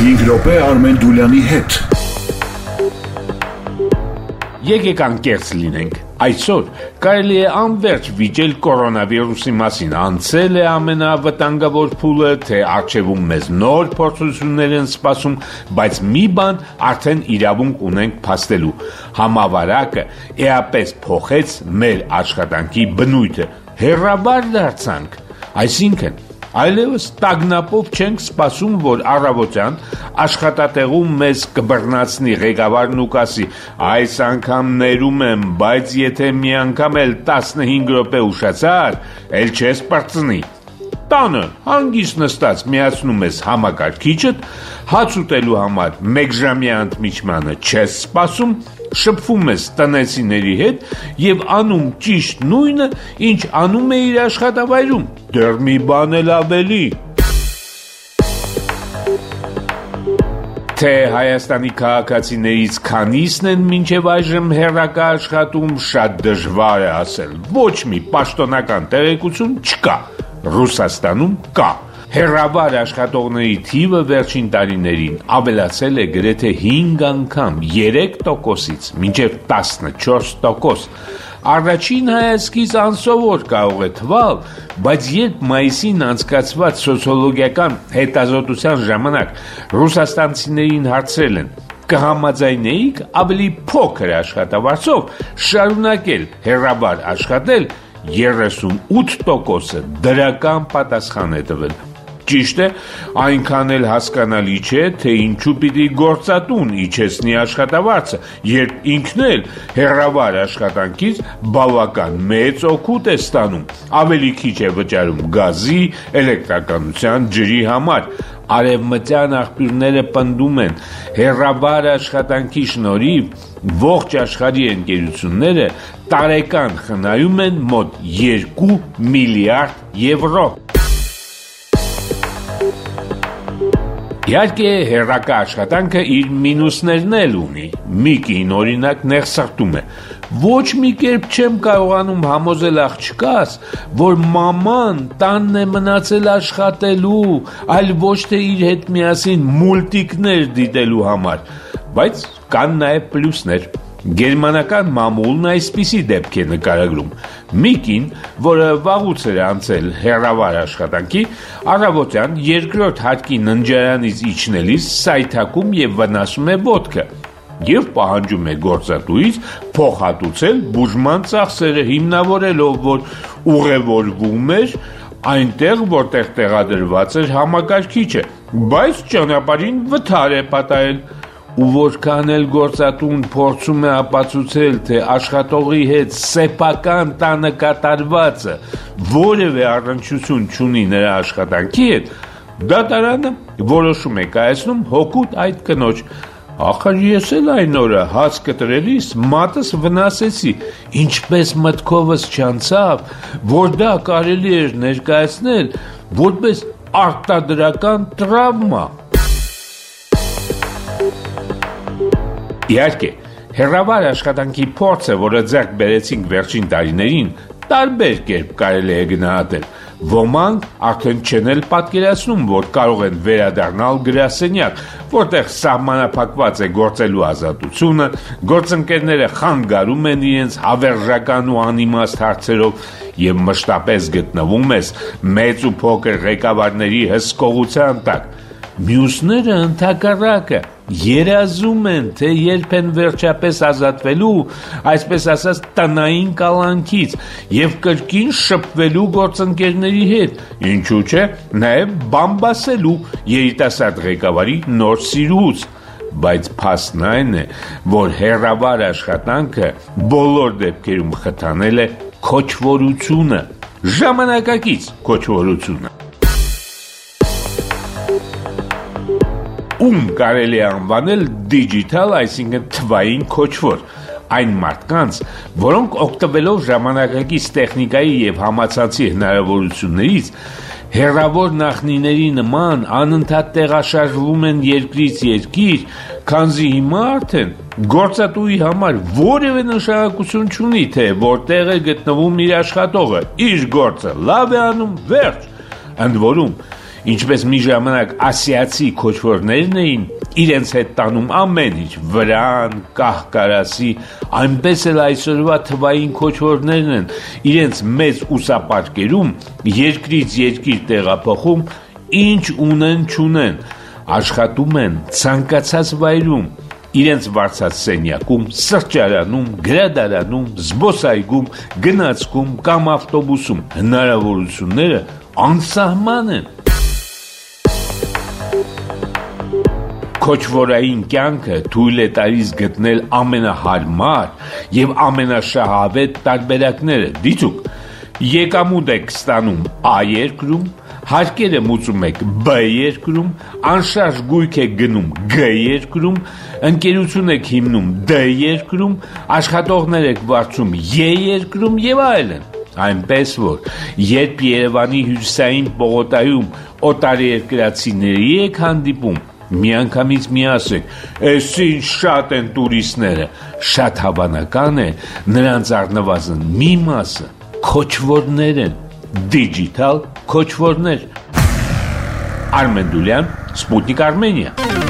5 րոպե Արմեն Դուլյանի հետ։ Եկեք անկեղծ լինենք։ Այսօր կարելի է անվերջ վիճել կորոնավիրուսի մասին, անցել է ամենավտանգավոր փուլը, թե առջևում մեզ նոր փորձություններ են սպասում, բայց մի բան արդեն իրավունք ունենք փաստելու։ Համավարակը էապես փոխեց մեր աշխատանքի բնույթը, հեռաբար դարձանք, այսինքն այլևս տագնապով չենք սպասում, որ առավոտյան աշխատատեղում մեզ կբռնացնի ղեկավարն ու կասի այս անգամ ներում եմ, բայց եթե մի անգամ էլ 15 րոպե ուշացար, էլ չես պրծնի։ Տանը հանգիստ նստած միացնում ես համակարգիչդ, հաց ուտելու համար 1 ժամյա ընդմիջմանը չես սպասում, շփվում ես տնեցիների հետ եւ անում ճիշտ նույնը, ինչ անում է իր աշխատավայրում, դեռ մի բան էլ ավելի։ Թե Հայաստանի քաղաքացիներից քանիսն են մինչև այժմ հեռակա աշխատում, շատ դժվար է ասել, ոչ մի պաշտոնական տեղեկություն չկա, Ռուսաստանում կա։ Հեռավար աշխատողների թիվը վերջին տարիներին ավելացել է գրեթե 5 անգամ, 3%-ից մինչև 14%։ Առաջին հայացքից անսովոր կարող է թվալ, բայց երբ մայիսին անցկացված սոցիոլոգիական հետազոտության ժամանակ ռուսաստանցիներին հարցրել են, կհամաձայնեիք ավելի փոքր աշխատավարձով շարունակել հեռավար աշխատել, 38%-ը դրական պատասխան է տվել։ Ճիշտ է, այնքան էլ հասկանալի չէ, թե ինչու պիտի գործատուն իջեցնի աշխատավարձը, երբ ինքն էլ հեռավար աշխատանքից բավական մեծ օգուտ է ստանում, ավելի քիչ է վճարում գազի, էլեկտրականության, ջրի համար։ Արևմտյան աղբյուրները պնդում են, հեռավար աշխատանքի շնորհիվ ողջ աշխարհի ընկերությունները տարեկան խնայում են մոտ 2 միլիարդ եվրո։ Իհարկե հեռակա աշխատանքը իր մինուսներն էլ ունի, մի կին օրինակ նեղսրտում է, ոչ մի կերպ չեմ կարողանում համոզել աղջկաս, որ մաման տանն է մնացել աշխատելու, այլ ոչ թե իր հետ միասին մուլտիկներ դիտելու համար, բայց կան նաև պլյուսներ։ Գերմանական մամուլն այսպիսի դեպք է նկարագրում։ Մի կին, որը վաղուց էր անցել հեռավար աշխատանքի, առավոտյան երկրորդ հարկի ննջարանից իջնելիս սայթաքում եւ վնասում է ոտքը եւ պահանջում է գործատուից փոխհատուցել բուժման ծախսերը, հիմնավորելով, որ ուղևորվում էր այնտեղ, որտեղ տեղադրված էր համակարգիչը, բայց ճանապարհին վթար է պատահել։ Ու որքան էլ գործատուն փորձում է ապացուցել, թե աշխատողի հետ սեփական տանը կատարվածը որևէ առնչություն չունի նրա աշխատանքի հետ, դատարանը որոշում է կայացնում հօգուտ այդ կնոջ։ Ախր ես էլ այն օրը հաց կտրելիս մատս վնասեցի, ինչպես մտքովս չանցավ, որ դա կարելի էր ներկայացնել որպես արտադրական տրավմա։ Իհարկե, հեռավար աշխատանքի փորձը, որը ձեռք բերեցինք վերջին տարիներին, տարբեր կերպ կարելի է գնահատել։ Ոմանք արդեն չեն էլ պատկերացնում, որ կարող են վերադառնալ գրասենյակ, որտեղ սահմանափակված է գործելու ազատությունը, գործընկերները խանգարում են իրենց հավերժական ու անիմաստ հարցերով եւ մշտապես գտնվում ես մեծ ու փոքր ղեկավարների հսկողության տակ։ Մյուսները ընդհակառակը երազում են, թե երբ են վերջապես ազատվելու, այսպես ասած տնային կալանքից եւ կրկին շփվելու գործընկերների հետ, ինչու՞ չէ, նաեւ բամբասելու երիտասարդ ղեկավարի նոր սիրուց, բայց փաստն այն է, որ հեռավար աշխատանքը բոլոր դեպքերում խթանել է քոչվորությունը, ժամանակակից քոչվորությունը։ Ում կարելի է անվանել դիջիտալ, այսինքն թվային քոչվոր, այն մարդկանց, որոնք օգտվելով ժամանակակից տեխնիկայի եւ համացանցի հնարավորություններից հեռավոր նախնիների նման անընդհատ տեղաշարժվում են երկրից երկիր, քանզի հիմա արդեն գործատուի համար որևէ նշանակություն չունի, թե որտեղ է գտնվում իր աշխատողը, իր գործը լավ է անում, վերջ։ Ընդ որում, Ինչպես մի ժամանակ ասիացի քոչվորներն էին իրենց հետ տանում ամեն ինչ, վրան, կահկարասի, այնպես էլ այսօրվա թվային քոչվորներն են իրենց մեծ ուսապարկերում երկրից երկիր տեղափոխում, ինչ ունեն չունեն, աշխատում են ցանկացած վայրում, իրենց վարձած սենյակում, սրճարանում, գրադարանում, զբոսայգում, գնացքում կամ ավտոբուսում, հնարավորությունները անսահման են։ Քոչվորային կյանքը թույլ է տալիս գտնել ամենահարմար եւ ամենաշահավետ տարբերակները։ Դիցուք, եկամուտ եք ստանում A երկրում, հարկերը մուծում եք B երկրում, անշարժ գույք եք գնում G երկրում, ընկերություն եք հիմնում D երկրում, աշխատողներ եք վարձում E երկրում եւ այլն։ Այնպես որ, երբ Երևանի հյուսիսային պողոտայում օտարերկրացիների եք հանդիպում, միանգամից մի ասեք, «Էս ինչ շատ են տուրիստները», շատ հավանական է, նրանց առնվազն մի մասը քոչվորներ են, դիջիտալ քոչվորներ։ Արմեն Դուլյան, Սպուտնիկ Արմենիա։